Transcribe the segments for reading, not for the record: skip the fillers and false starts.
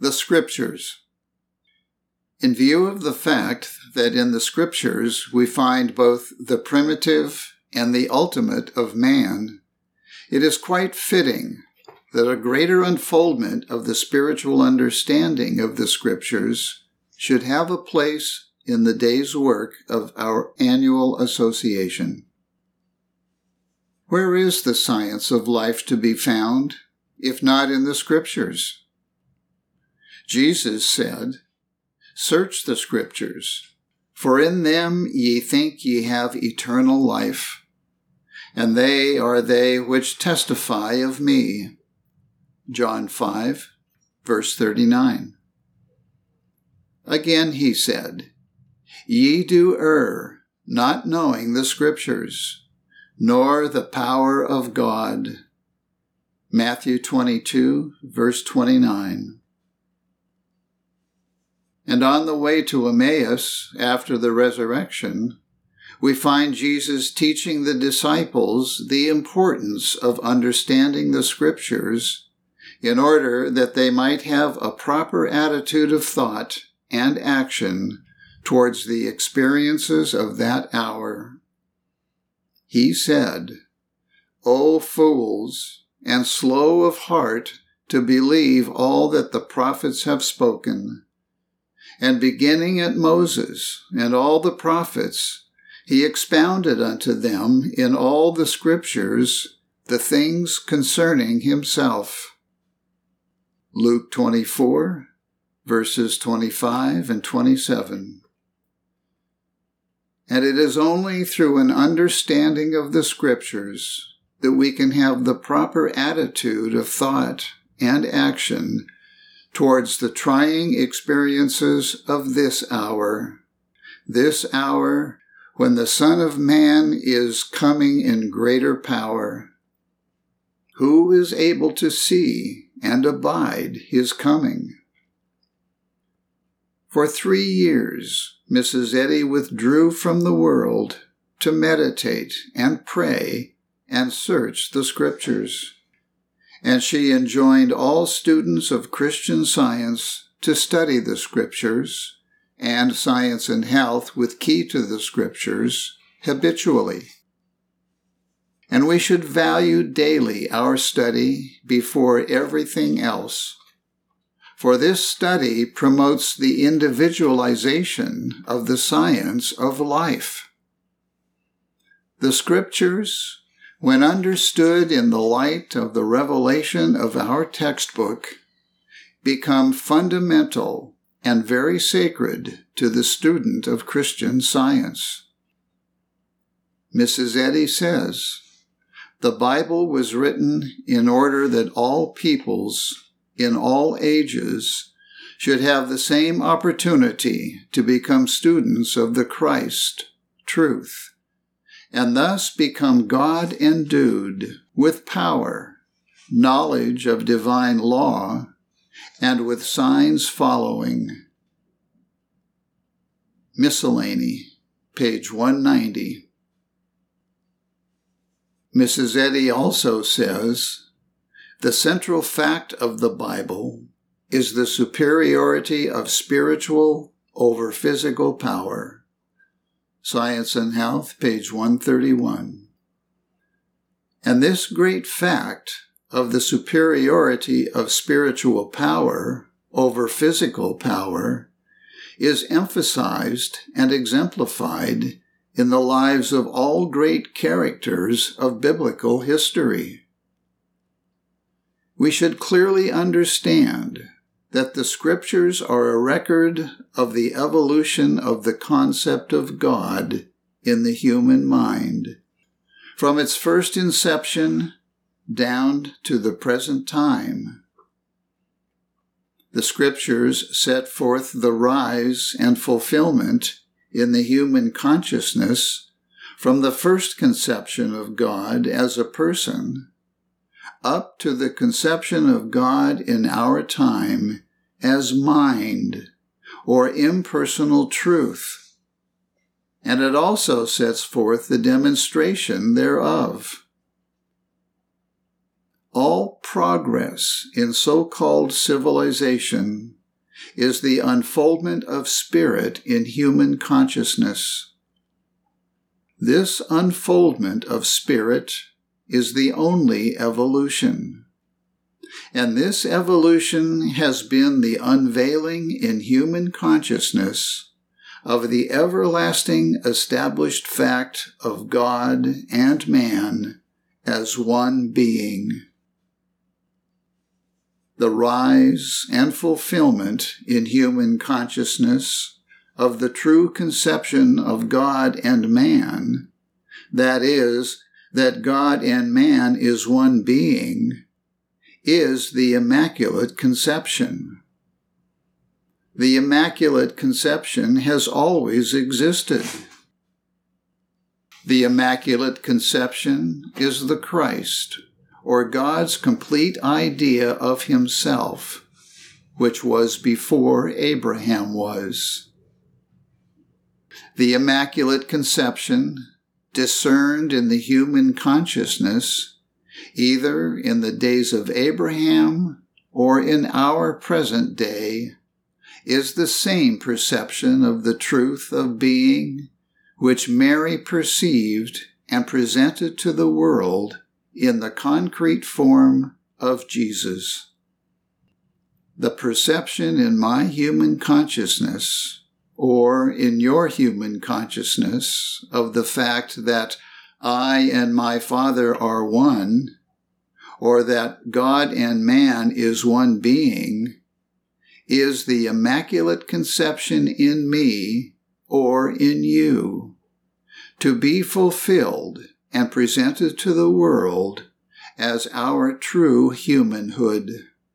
The Scriptures. In view of the fact that in the Scriptures we find both the primitive and the ultimate of man, it is quite fitting that a greater unfoldment of the spiritual understanding of the Scriptures should have a place in the day's work of our annual association. Where is the science of life to be found, if not in the Scriptures? Jesus said, "Search the Scriptures, for in them ye think ye have eternal life, and they are they which testify of me." John 5, verse 39. Again he said, "Ye do err, not knowing the Scriptures, nor the power of God." Matthew 22, verse 29. And on the way to Emmaus, after the resurrection, we find Jesus teaching the disciples the importance of understanding the Scriptures in order that they might have a proper attitude of thought and action towards the experiences of that hour. He said, "O fools, and slow of heart to believe all that the prophets have spoken. And beginning at Moses and all the prophets, he expounded unto them in all the Scriptures the things concerning himself." Luke 24, verses 25 and 27. And it is only through an understanding of the Scriptures that we can have the proper attitude of thought and action towards the trying experiences of this hour when the Son of Man is coming in greater power. Who is able to see and abide his coming? For 3 years, Mrs. Eddy withdrew from the world to meditate and pray and search the Scriptures. And she enjoined all students of Christian Science to study the Scriptures and Science and Health with Key to the Scriptures habitually. And we should value daily our study before everything else, for this study promotes the individualization of the science of life. The Scriptures, when understood in the light of the revelation of our textbook, become fundamental and very sacred to the student of Christian Science. Mrs. Eddy says, "The Bible was written in order that all peoples, in all ages, should have the same opportunity to become students of the Christ, truth, and thus become God-endued with power, knowledge of divine law, and with signs following." Miscellany, page 190. Mrs. Eddy also says, "The central fact of the Bible is the superiority of spiritual over physical power." Science and Health, page 131. And this great fact of the superiority of spiritual power over physical power is emphasized and exemplified in the lives of all great characters of biblical history. We should clearly understand that the Scriptures are a record of the evolution of the concept of God in the human mind, from its first inception down to the present time. The Scriptures set forth the rise and fulfillment in the human consciousness from the first conception of God as a person up to the conception of God in our time as mind or impersonal truth, and it also sets forth the demonstration thereof. All progress in so-called civilization is the unfoldment of spirit in human consciousness. This unfoldment of spirit is the only evolution. And this evolution has been the unveiling in human consciousness of the everlasting established fact of God and man as one being. The rise and fulfillment in human consciousness of the true conception of God and man, that is, that God and man is one being, is the Immaculate Conception. The Immaculate Conception has always existed. The Immaculate Conception is the Christ, or God's complete idea of himself, which was before Abraham was. The Immaculate Conception, discerned in the human consciousness, either in the days of Abraham or in our present day, is the same perception of the truth of being which Mary perceived and presented to the world in the concrete form of Jesus. The perception in my human consciousness, or in your human consciousness, of the fact that I and my Father are one, or that God and man is one being, is the Immaculate Conception in me or in you, to be fulfilled and presented to the world as our true humanhood.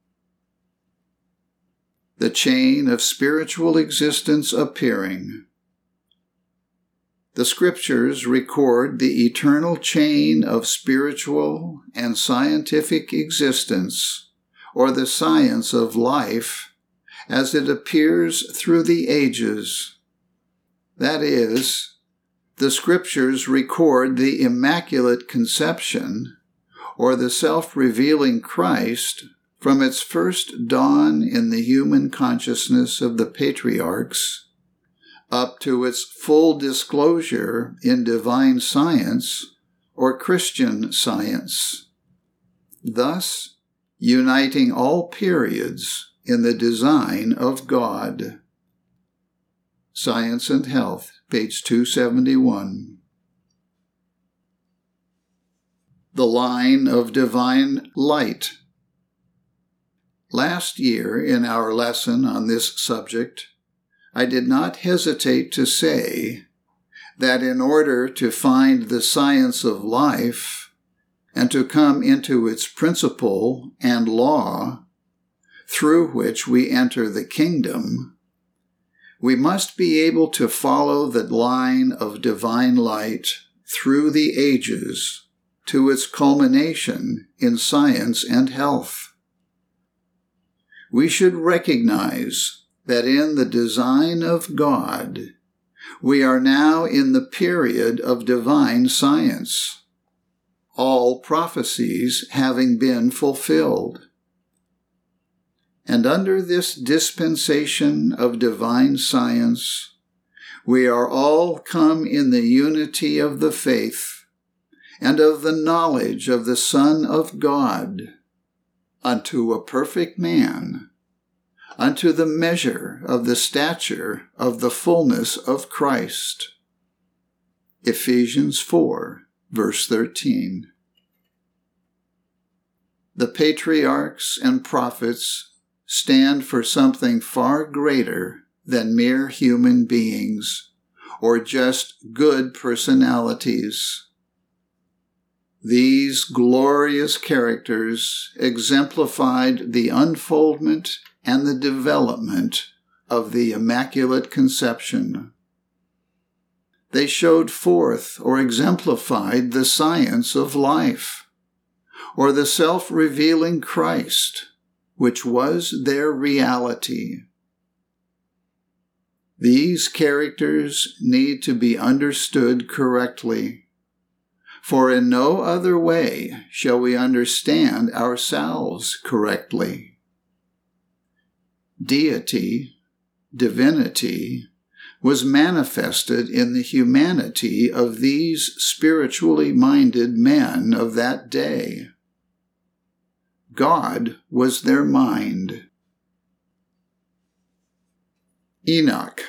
The chain of spiritual existence appearing. The Scriptures record the eternal chain of spiritual and scientific existence, or the science of life, as it appears through the ages. That is, the Scriptures record the Immaculate Conception, or the self-revealing Christ, from its first dawn in the human consciousness of the patriarchs, up to its full disclosure in divine science or Christian Science, thus uniting all periods in the design of God. Science and Health, page 271. The line of divine light. Last year, in our lesson on this subject, I did not hesitate to say that in order to find the science of life and to come into its principle and law, through which we enter the kingdom, we must be able to follow the line of divine light through the ages to its culmination in science and health. We should recognize that in the design of God, we are now in the period of divine science, all prophecies having been fulfilled. And under this dispensation of divine science, we are all come in the unity of the faith and of the knowledge of the Son of God, unto a perfect man, unto the measure of the stature of the fullness of Christ. Ephesians 4, verse 13. The patriarchs and prophets stand for something far greater than mere human beings or just good personalities. These glorious characters exemplified the unfoldment and the development of the Immaculate Conception. They showed forth or exemplified the science of life, or the self-revealing Christ, which was their reality. These characters need to be understood correctly, For in no other way shall we understand ourselves correctly. Deity, divinity, was manifested in the humanity of these spiritually minded men of that day. God was their mind. Enoch.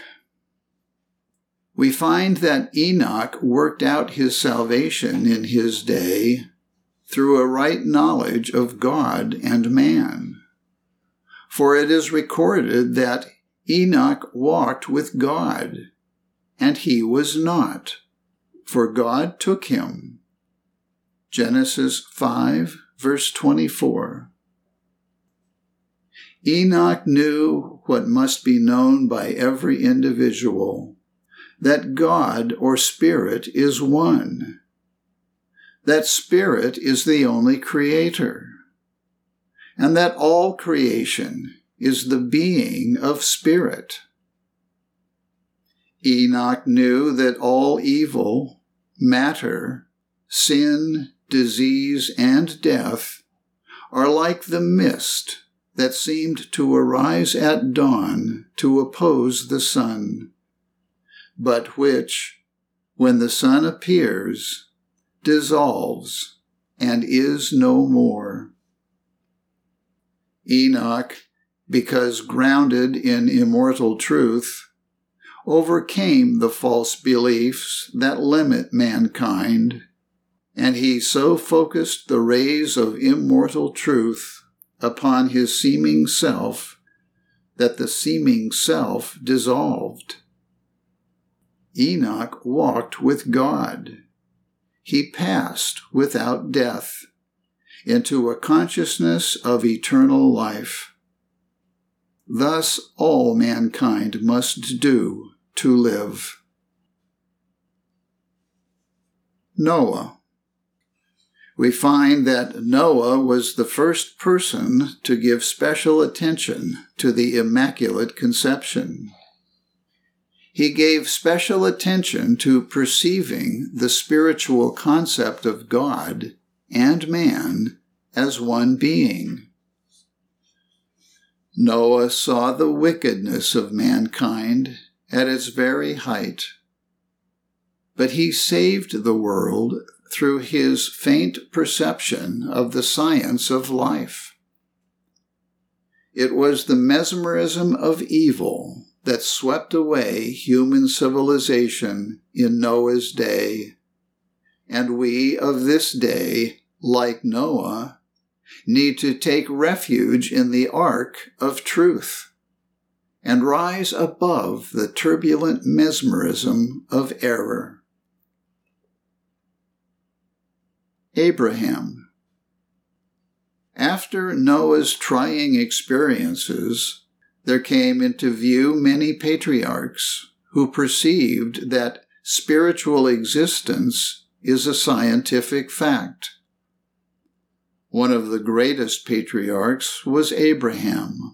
We find that Enoch worked out his salvation in his day through a right knowledge of God and man. For it is recorded that Enoch walked with God, and he was not, for God took him. Genesis 5, verse 24. Enoch knew what must be known by every individual, that God or Spirit is one, that Spirit is the only creator, and that all creation is the being of Spirit. Enoch knew that all evil, matter, sin, disease, and death are like the mist that seemed to arise at dawn to oppose the sun, but which, when the sun appears, dissolves and is no more. Enoch, because grounded in immortal truth, overcame the false beliefs that limit mankind, and he so focused the rays of immortal truth upon his seeming self that the seeming self dissolved. Enoch walked with God. He passed without death into a consciousness of eternal life. Thus all mankind must do to live. Noah. We find that Noah was the first person to give special attention to the Immaculate Conception. He gave special attention to perceiving the spiritual concept of God and man as one being. Noah saw the wickedness of mankind at its very height, but he saved the world through his faint perception of the science of life. It was the mesmerism of evil that swept away human civilization in Noah's day, and we of this day, like Noah, need to take refuge in the ark of truth and rise above the turbulent mesmerism of error. Abraham. After Noah's trying experiences, there came into view many patriarchs who perceived that spiritual existence is a scientific fact. One of the greatest patriarchs was Abraham.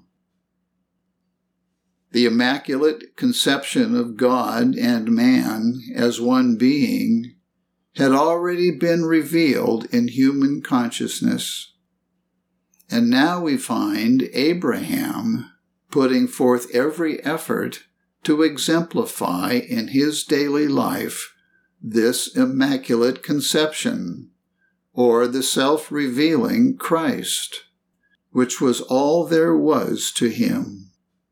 The Immaculate Conception of God and man as one being had already been revealed in human consciousness. And now we find Abraham putting forth every effort to exemplify in his daily life this Immaculate Conception, or the self-revealing Christ, which was all there was to him.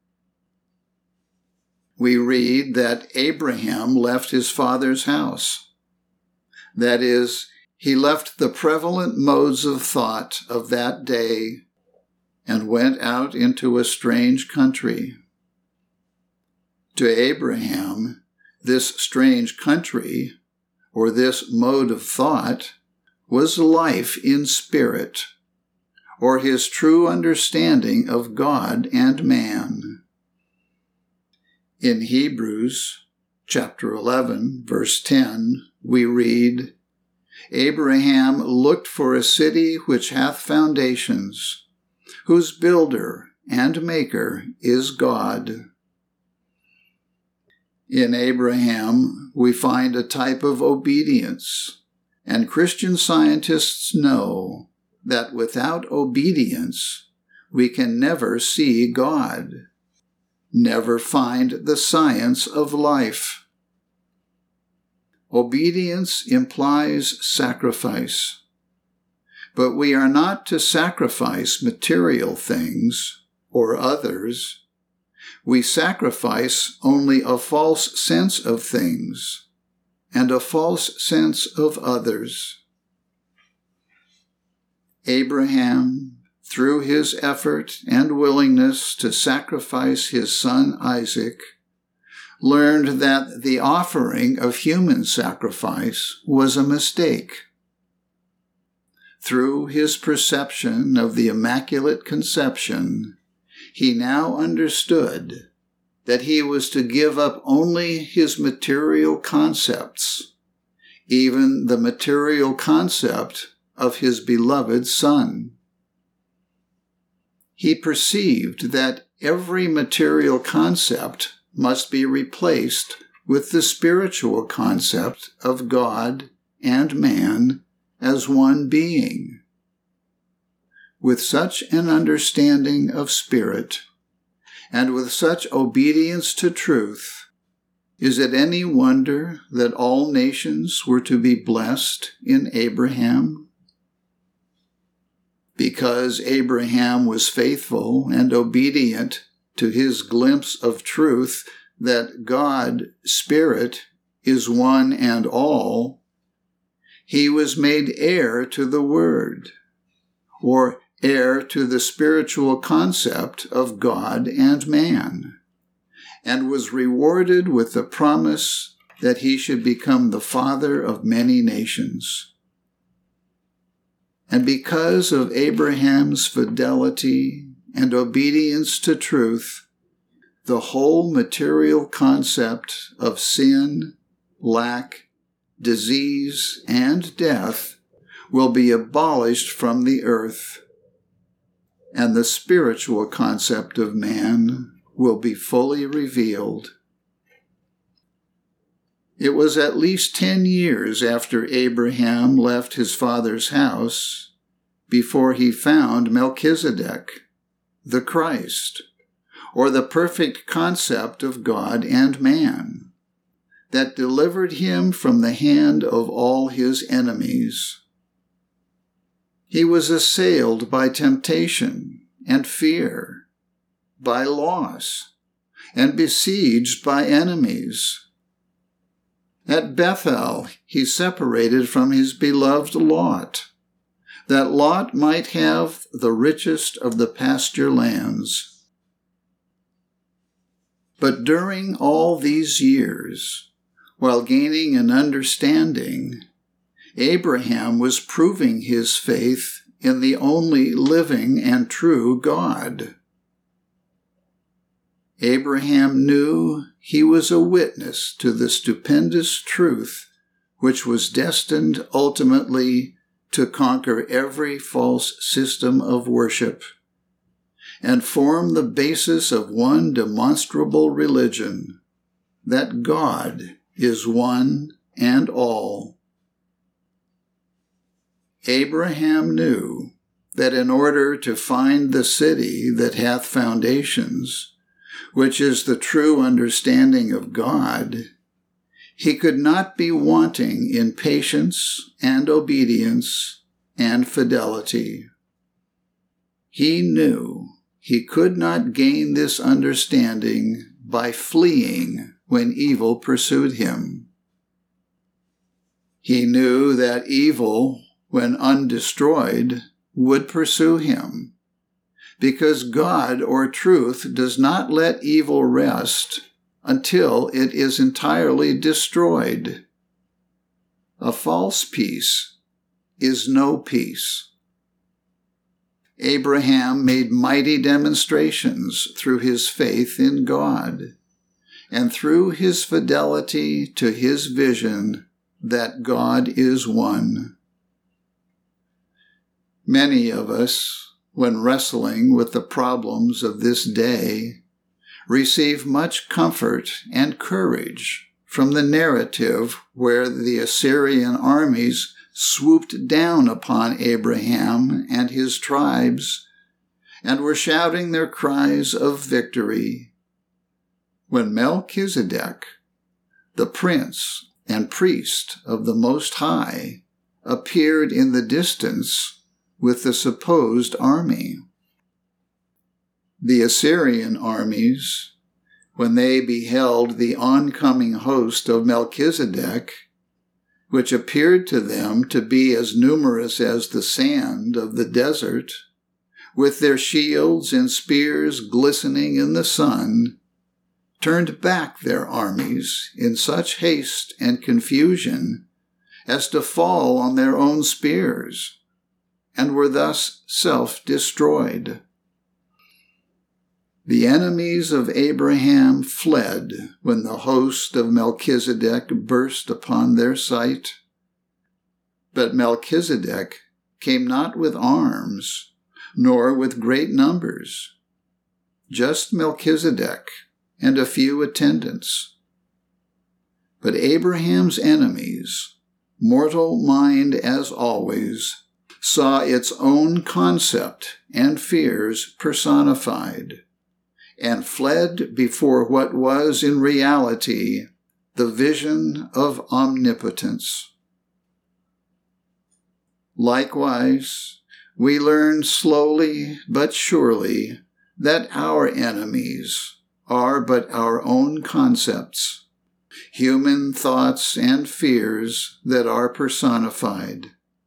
We read that Abraham left his father's house. That is, he left the prevalent modes of thought of that day and went out into a strange country. To Abraham, this strange country, or this mode of thought, was life in spirit, or his true understanding of God and man. In Hebrews chapter 11, verse 10, we read, Abraham looked for a city which hath foundations, whose builder and maker is God. In Abraham, we find a type of obedience, And Christian scientists know that without obedience, we can never see God, never find the science of life. Obedience implies sacrifice, but we are not to sacrifice material things or others. We sacrifice only a false sense of things and a false sense of others. Abraham, through his effort and willingness to sacrifice his son Isaac, learned that the offering of human sacrifice was a mistake. Through his perception of the Immaculate Conception, he now understood that he was to give up only his material concepts, even the material concept of his beloved Son. He perceived that every material concept must be replaced with the spiritual concept of God and man as one being. With such an understanding of spirit, and with such obedience to truth, is it any wonder that all nations were to be blessed in Abraham? Because Abraham was faithful and obedient to his glimpse of truth that God, Spirit, is one and all, he was made heir to the Word, or heir to the spiritual concept of God and man, and was rewarded with the promise that he should become the father of many nations. And because of Abraham's fidelity and obedience to truth, the whole material concept of sin, lack, disease, and death will be abolished from the earth, and the spiritual concept of man will be fully revealed. It was at least 10 years after Abraham left his father's house before he found Melchizedek, the Christ, or the perfect concept of God and man, that delivered him from the hand of all his enemies. He was assailed by temptation and fear, by loss, and besieged by enemies. At Bethel, he separated from his beloved Lot, that Lot might have the richest of the pasture lands. But during all these years, while gaining an understanding, Abraham was proving his faith in the only living and true God. Abraham knew he was a witness to the stupendous truth which was destined ultimately to conquer every false system of worship and form the basis of one demonstrable religion, that God is one and all. Abraham knew that in order to find the city that hath foundations, which is the true understanding of God, he could not be wanting in patience and obedience and fidelity. He knew he could not gain this understanding by fleeing when evil pursued him. He knew that evil, when undestroyed, would pursue him, because God or truth does not let evil rest until it is entirely destroyed. A false peace is no peace. Abraham made mighty demonstrations through his faith in God and through his fidelity to his vision that God is one. Many of us, when wrestling with the problems of this day, receive much comfort and courage from the narrative where the Assyrian armies swooped down upon Abraham and his tribes and were shouting their cries of victory, when Melchizedek, the prince and priest of the Most High, appeared in the distance with the supposed army. The Assyrian armies, when they beheld the oncoming host of Melchizedek, which appeared to them to be as numerous as the sand of the desert, with their shields and spears glistening in the sun, turned back their armies in such haste and confusion as to fall on their own spears, and were thus self-destroyed. The enemies of Abraham fled when the host of Melchizedek burst upon their sight. But Melchizedek came not with arms, nor with great numbers, just Melchizedek and a few attendants. But Abraham's enemies, mortal mind as always, saw its own concept and fears personified, and fled before what was in reality the vision of omnipotence. Likewise, we learn slowly but surely that our enemies are but our own concepts, human thoughts and fears that are personified.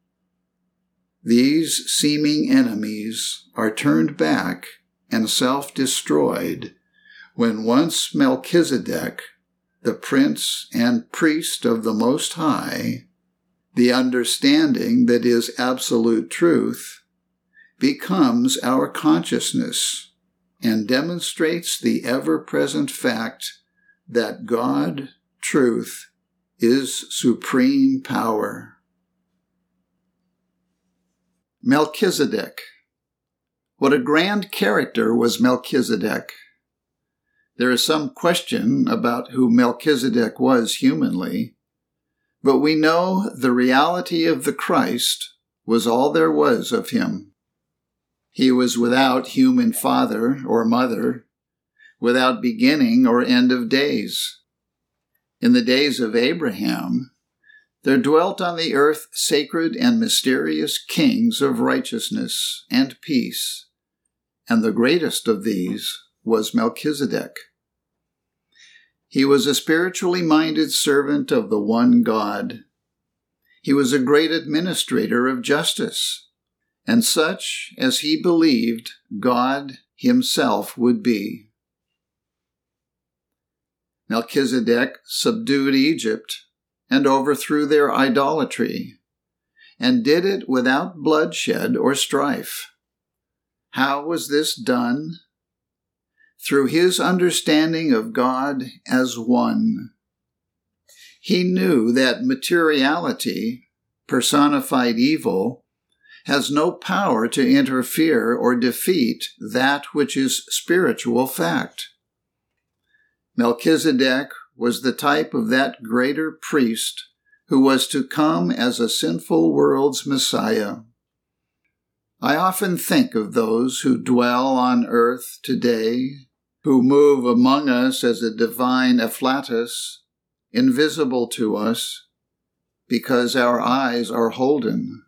These seeming enemies are turned back and self-destroyed when once Melchizedek, the prince and priest of the Most High, the understanding that is absolute truth, becomes our consciousness and demonstrates the ever-present fact that God, truth, is supreme power. Melchizedek. What a grand character was Melchizedek! There is some question about who Melchizedek was humanly, but we know the reality of the Christ was all there was of him. He was without human father or mother, without beginning or end of days. In the days of Abraham, there dwelt on the earth sacred and mysterious kings of righteousness and peace, and the greatest of these was Melchizedek. He was a spiritually minded servant of the one God. He was a great administrator of justice, and such as he believed God himself would be. Melchizedek subdued Egypt and overthrew their idolatry, and did it without bloodshed or strife. How was this done? Through his understanding of God as one. He knew that materiality, personified evil, has no power to interfere or defeat that which is spiritual fact. Melchizedek was the type of that greater priest who was to come as a sinful world's Messiah. I often think of those who dwell on earth today, who move among us as a divine afflatus, invisible to us, because our eyes are holden.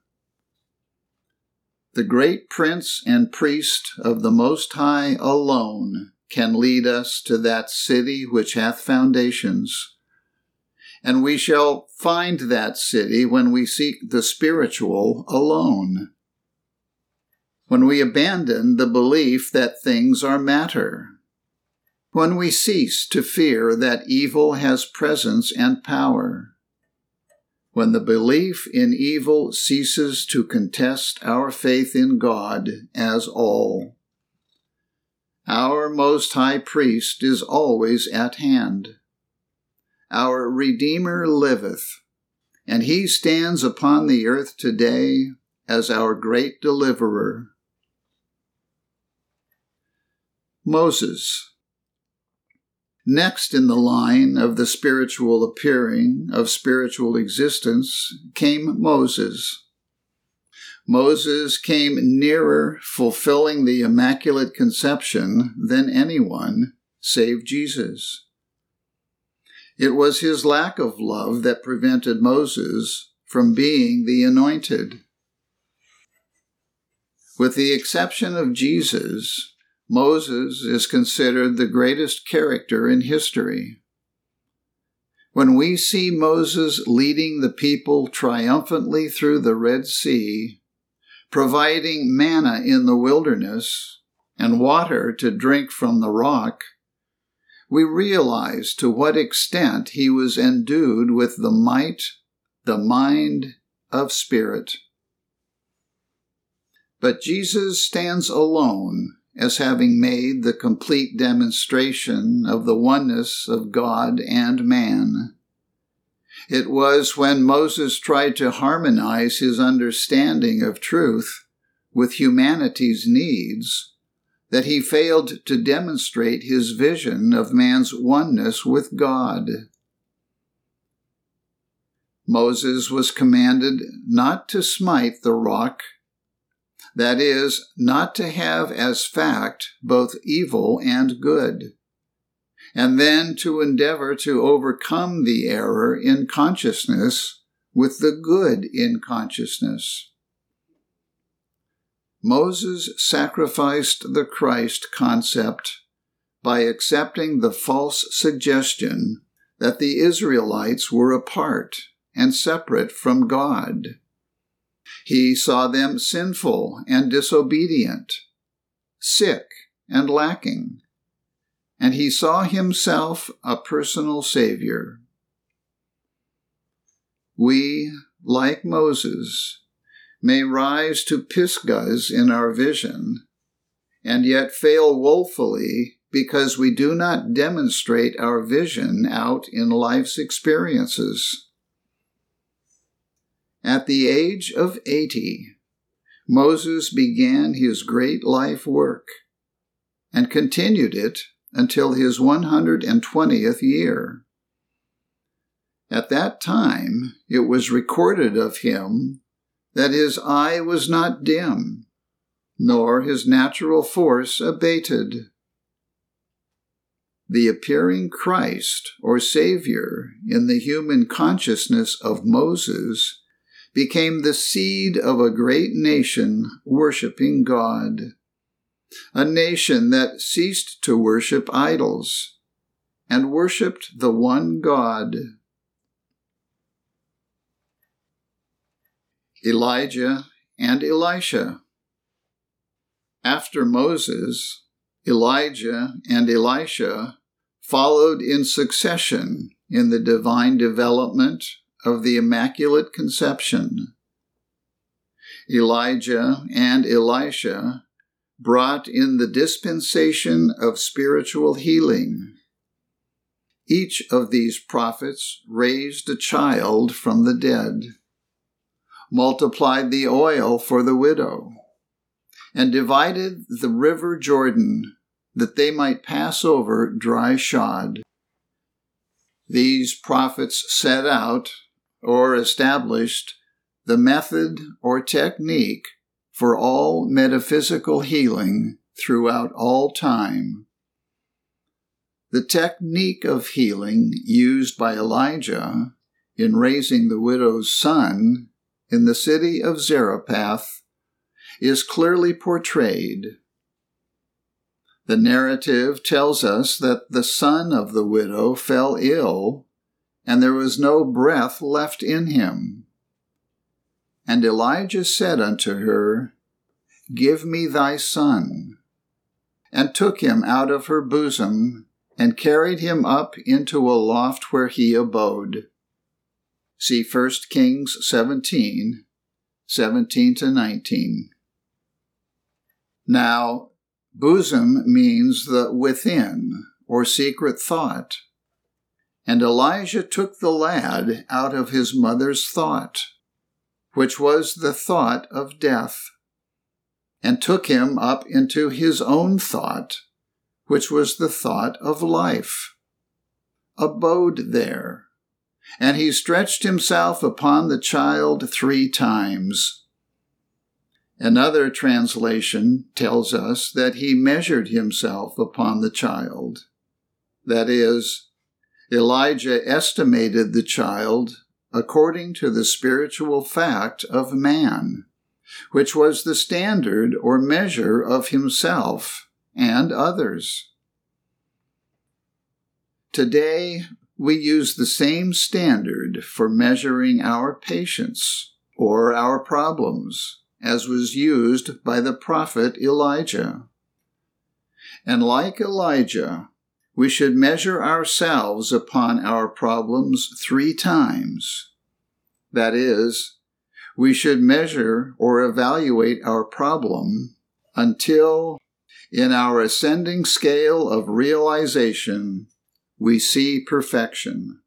The great prince and priest of the Most High alone can lead us to that city which hath foundations, and we shall find that city when we seek the spiritual alone. When we abandon the belief that things are matter, when we cease to fear that evil has presence and power, when the belief in evil ceases to contest our faith in God as all. Our Most High Priest is always at hand. Our Redeemer liveth, and he stands upon the earth today as our great deliverer. Moses. Next in the line of the spiritual appearing of spiritual existence came Moses. Moses came nearer fulfilling the Immaculate Conception than anyone save Jesus. It was his lack of love that prevented Moses from being the anointed. With the exception of Jesus, Moses is considered the greatest character in history. When we see Moses leading the people triumphantly through the Red Sea, providing manna in the wilderness and water to drink from the rock, we realize to what extent he was endued with the might, the mind of spirit. But Jesus stands alone as having made the complete demonstration of the oneness of God and man. It was when Moses tried to harmonize his understanding of truth with humanity's needs that he failed to demonstrate his vision of man's oneness with God. Moses was commanded not to smite the rock, that is, not to have as fact both evil and good, and then to endeavor to overcome the error in consciousness with the good in consciousness. Moses sacrificed the Christ concept by accepting the false suggestion that the Israelites were apart and separate from God. He saw them sinful and disobedient, sick and lacking, and he saw himself a personal Savior. We, like Moses, may rise to Pisgahs in our vision, and yet fail woefully because we do not demonstrate our vision out in life's experiences. At the age of 80, Moses began his great life work and continued it until his 120th year. At that time, it was recorded of him that his eye was not dim, nor his natural force abated. The appearing Christ, or Savior, in the human consciousness of Moses became the seed of a great nation worshiping God, a nation that ceased to worship idols and worshiped the one God. Elijah and Elisha. After Moses, Elijah and Elisha followed in succession in the divine development of the Immaculate Conception. Elijah and Elisha brought in the dispensation of spiritual healing. Each of these prophets raised a child from the dead, multiplied the oil for the widow, and divided the river Jordan that they might pass over dry shod. These prophets set out or established the method or technique for all metaphysical healing throughout all time. The technique of healing used by Elijah in raising the widow's son in the city of Zarephath is clearly portrayed. The narrative tells us that the son of the widow fell ill, and there was no breath left in him. And Elijah said unto her, Give me thy son, and took him out of her bosom, and carried him up into a loft where he abode. See 1 Kings 17, 17-19. Now, bosom means the within, or secret thought. And Elijah took the lad out of his mother's thought, which was the thought of death, and took him up into his own thought, which was the thought of life. abode there, and he stretched himself upon the child 3 times. Another translation tells us that he measured himself upon the child. That is, Elijah estimated the child according to the spiritual fact of man, which was the standard or measure of himself and others. Today, we use the same standard for measuring our patience or our problems as was used by the prophet Elijah. And like Elijah, we should measure ourselves upon our problems 3 times. That is, we should measure or evaluate our problem until, in our ascending scale of realization, we see perfection.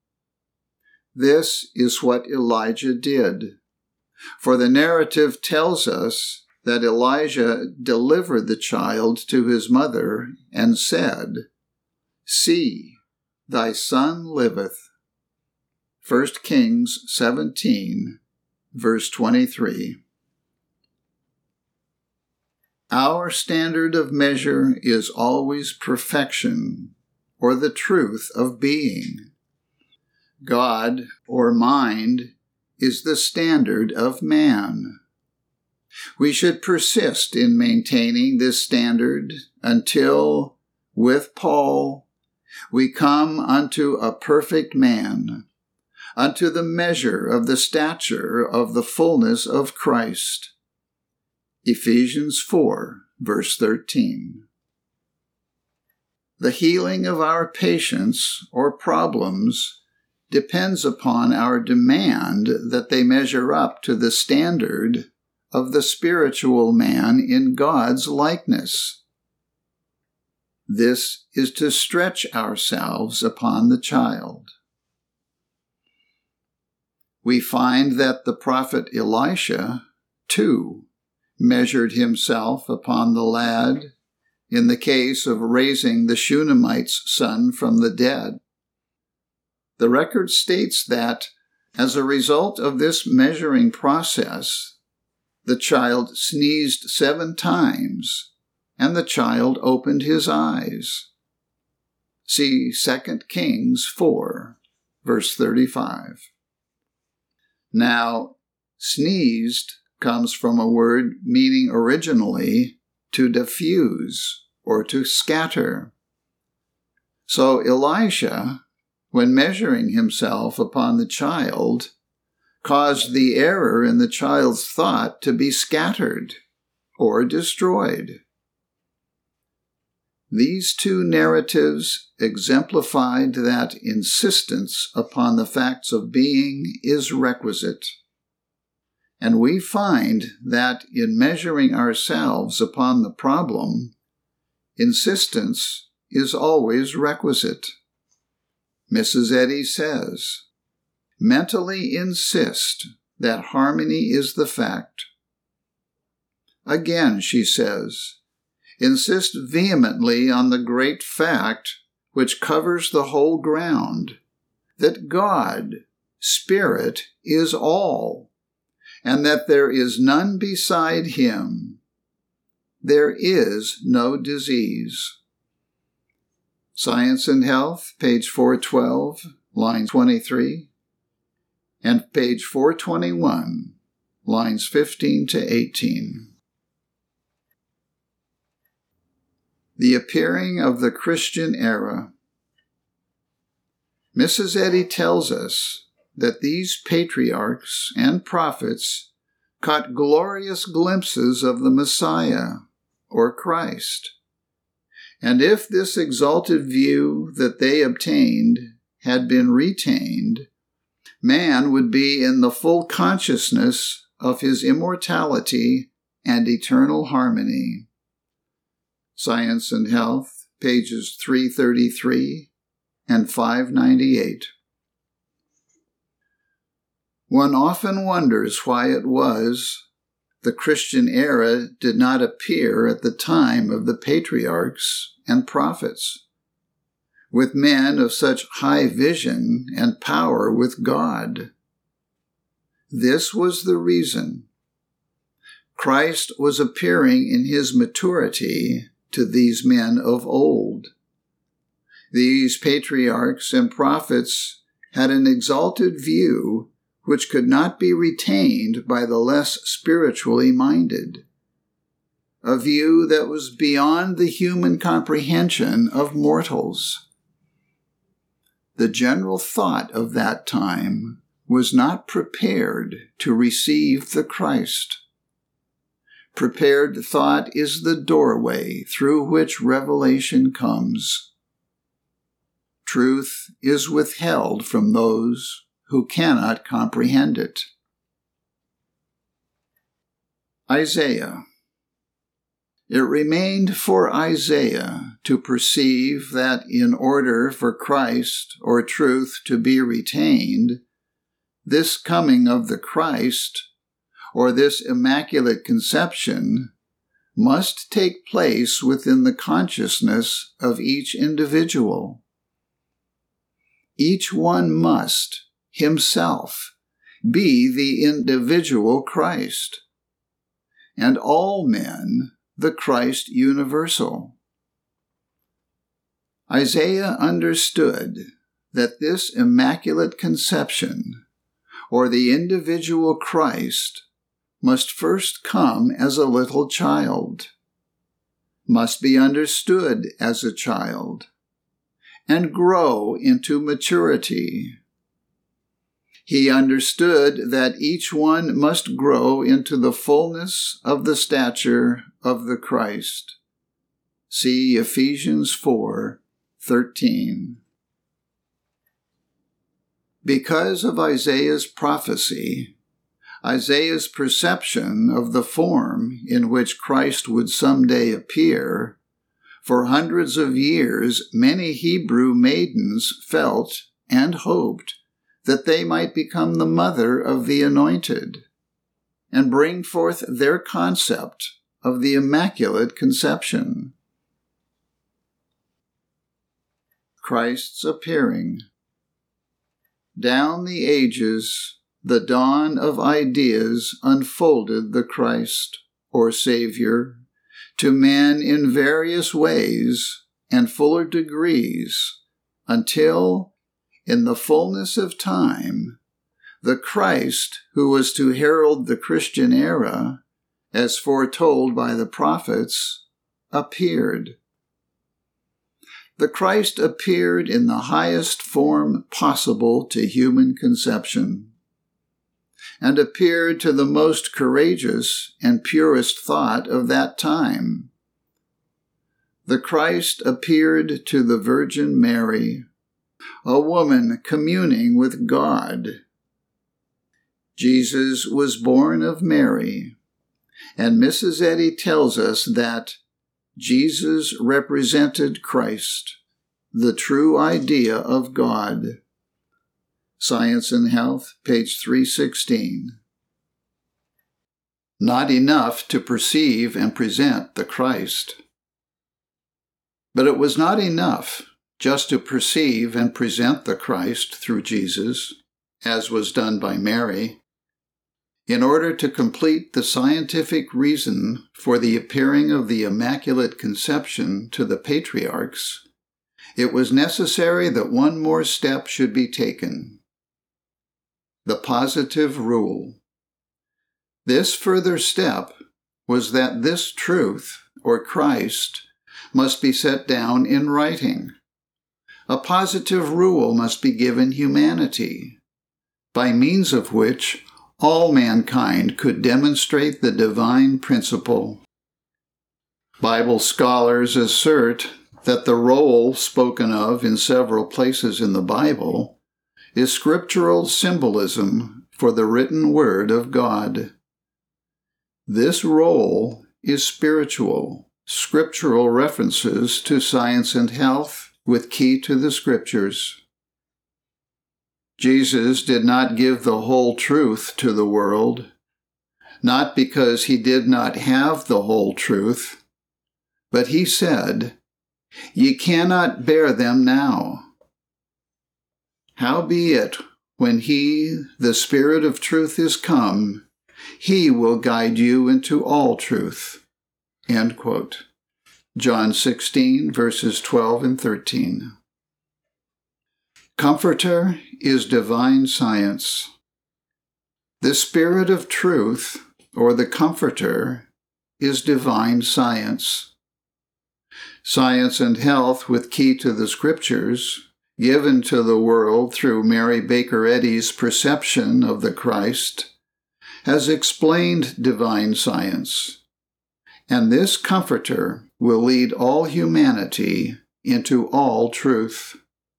This is what Elijah did. For the narrative tells us that Elijah delivered the child to his mother and said, "See, thy son liveth." 1 Kings 17, verse 23. Our standard of measure is always perfection, or the truth of being. God, or mind, is the standard of man. We should persist in maintaining this standard until, with Paul, we come unto a perfect man, unto the measure of the stature of the fullness of Christ. Ephesians 4, verse 13. The healing of our patients or problems depends upon our demand that they measure up to the standard of the spiritual man in God's likeness. This is to stretch ourselves upon the child. We find that the prophet Elisha, too, measured himself upon the lad in the case of raising the Shunammite's son from the dead. The record states that, as a result of this measuring process, the child sneezed 7 times, and the child opened his eyes. See 2 Kings 4, verse 35. Now, sneezed comes from a word meaning originally to diffuse or to scatter. So Elisha, when measuring himself upon the child, caused the error in the child's thought to be scattered or destroyed. These 2 narratives exemplified that insistence upon the facts of being is requisite. And we find that in measuring ourselves upon the problem, insistence is always requisite. Mrs. Eddy says, "Mentally insist that harmony is the fact." Again, she says, "Insist vehemently on the great fact which covers the whole ground, that God, Spirit, is all, and that there is none beside him. There is no disease." Science and Health, page 412, line 23, and page 421, lines 15 to 18. The appearing of the Christian era. Mrs. Eddy tells us that these patriarchs and prophets caught glorious glimpses of the Messiah, or Christ. And if this exalted view that they obtained had been retained, man would be in the full consciousness of his immortality and eternal harmony. Science and Health, pages 333 and 598. One often wonders why it was the Christian era did not appear at the time of the patriarchs and prophets. with men of such high vision and power with God. This was the reason. Christ was appearing in his maturity to these men of old. These patriarchs and prophets had an exalted view which could not be retained by the less spiritually minded, a view that was beyond the human comprehension of mortals. The general thought of that time was not prepared to receive the Christ. Prepared thought is the doorway through which revelation comes. Truth is withheld from those who cannot comprehend it. Isaiah. It remained for Isaiah to perceive that in order for Christ or truth to be retained, this coming of the Christ, or this immaculate conception, must take place within the consciousness of each individual. Each one must, himself, be the individual Christ, and all men the Christ universal. Isaiah understood that this immaculate conception, or the individual Christ, must first come as a little child, must be understood as a child, and grow into maturity. He understood that each one must grow into the fullness of the stature of the Christ. See Ephesians 4:13. Because of Isaiah's prophecy, Isaiah's perception of the form in which Christ would someday appear, for hundreds of years many Hebrew maidens felt and hoped that they might become the mother of the Anointed and bring forth their concept of the Immaculate Conception. Christ's appearing. Down the ages, the dawn of ideas unfolded the Christ, or Savior, to men in various ways and fuller degrees, until, in the fullness of time, the Christ who was to herald the Christian era, as foretold by the prophets, appeared. The Christ appeared in the highest form possible to human conception, and appeared to the most courageous and purest thought of that time. The Christ appeared to the Virgin Mary, a woman communing with God. Jesus was born of Mary, and Mrs. Eddy tells us that Jesus represented Christ, the true idea of God. Science and Health, page 316. Not enough to perceive and present the Christ. But it was not enough just to perceive and present the Christ through Jesus, as was done by Mary. In order to complete the scientific reason for the appearing of the Immaculate Conception to the patriarchs, it was necessary that one more step should be taken. The positive rule. This further step was that this truth, or Christ, must be set down in writing. A positive rule must be given humanity, by means of which all mankind could demonstrate the divine principle. Bible scholars assert that the role spoken of in several places in the Bible is scriptural symbolism for the written word of God. This role is spiritual, scriptural references to science and health with key to the scriptures. Jesus did not give the whole truth to the world, not because he did not have the whole truth, but he said, Ye cannot bear them now. Howbeit, when he, the Spirit of truth, is come, he will guide you into all truth." End quote. John 16, verses 12 and 13. Comforter is divine science. The Spirit of truth, or the Comforter, is divine science. Science and Health with Key to the Scriptures, given to the world through Mary Baker Eddy's perception of the Christ, has explained divine science, and this Comforter will lead all humanity into all truth.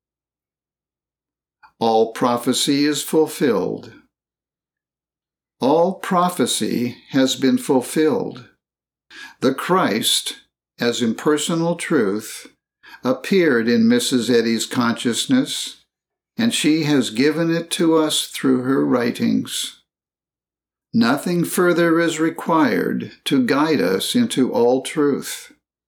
All prophecy is fulfilled. All prophecy has been fulfilled. The Christ, as impersonal truth, appeared in Mrs. Eddy's consciousness, and she has given it to us through her writings. Nothing further is required to guide us into all truth.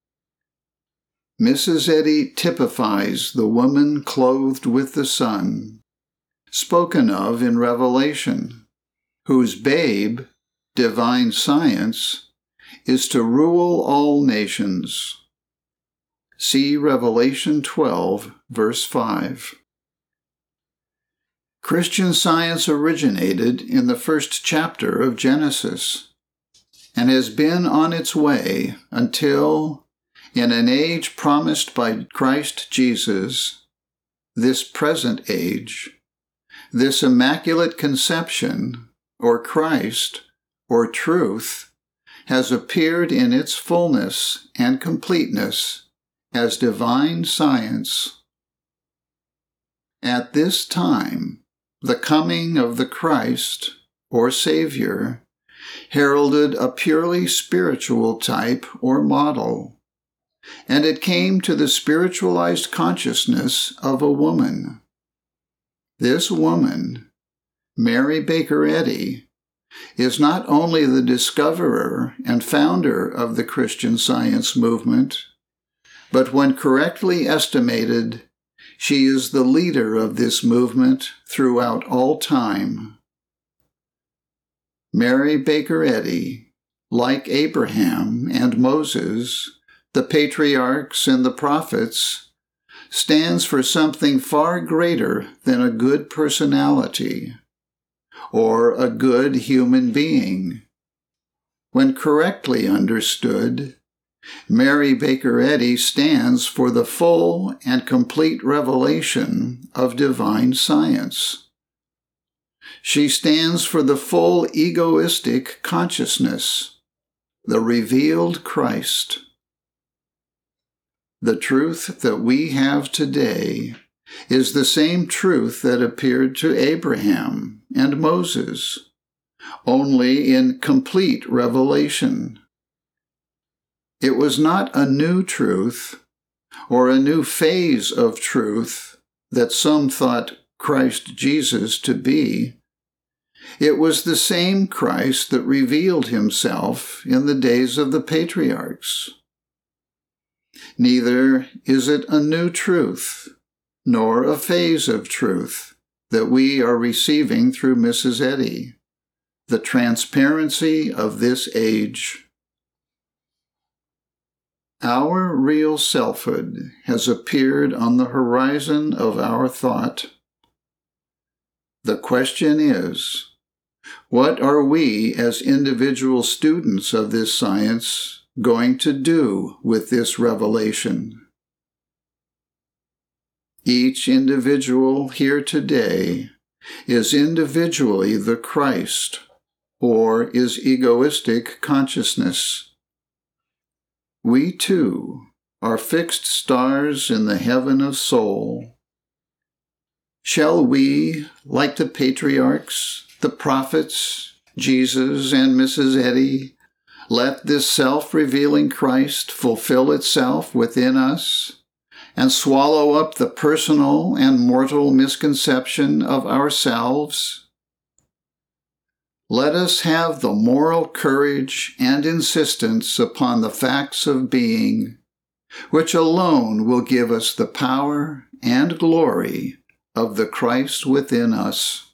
Mrs. Eddy typifies the woman clothed with the sun, spoken of in Revelation, whose babe, divine science, is to rule all nations. See Revelation 12, verse 5. Christian Science originated in the first chapter of Genesis and has been on its way until, in an age promised by Christ Jesus, this present age, this Immaculate Conception, or Christ, or truth, has appeared in its fullness and completeness as divine science. At this time, the coming of the Christ, or Savior, heralded a purely spiritual type or model, and it came to the spiritualized consciousness of a woman. This woman, Mary Baker Eddy, is not only the discoverer and founder of the Christian Science movement, but when correctly estimated, she is the leader of this movement throughout all time. Mary Baker Eddy, like Abraham and Moses, the patriarchs and the prophets, stands for something far greater than a good personality or a good human being. When correctly understood, Mary Baker Eddy stands for the full and complete revelation of divine science. She stands for the full egoistic consciousness, the revealed Christ. The truth that we have today is the same truth that appeared to Abraham and Moses, only in complete revelation. It was not a new truth or a new phase of truth that some thought Christ Jesus to be. It was the same Christ that revealed himself in the days of the patriarchs. Neither is it a new truth, nor a phase of truth that we are receiving through Mrs. Eddy, the transparency of this age. Our real selfhood has appeared on the horizon of our thought. The question is, what are we as individual students of this science going to do with this revelation? Each individual here today is individually the Christ, or is egoistic consciousness. We, too, are fixed stars in the heaven of soul. Shall we, like the patriarchs, the prophets, Jesus and Mrs. Eddy, let this self-revealing Christ fulfill itself within us and swallow up the personal and mortal misconception of ourselves? Let us have the moral courage and insistence upon the facts of being, which alone will give us the power and glory of the Christ within us.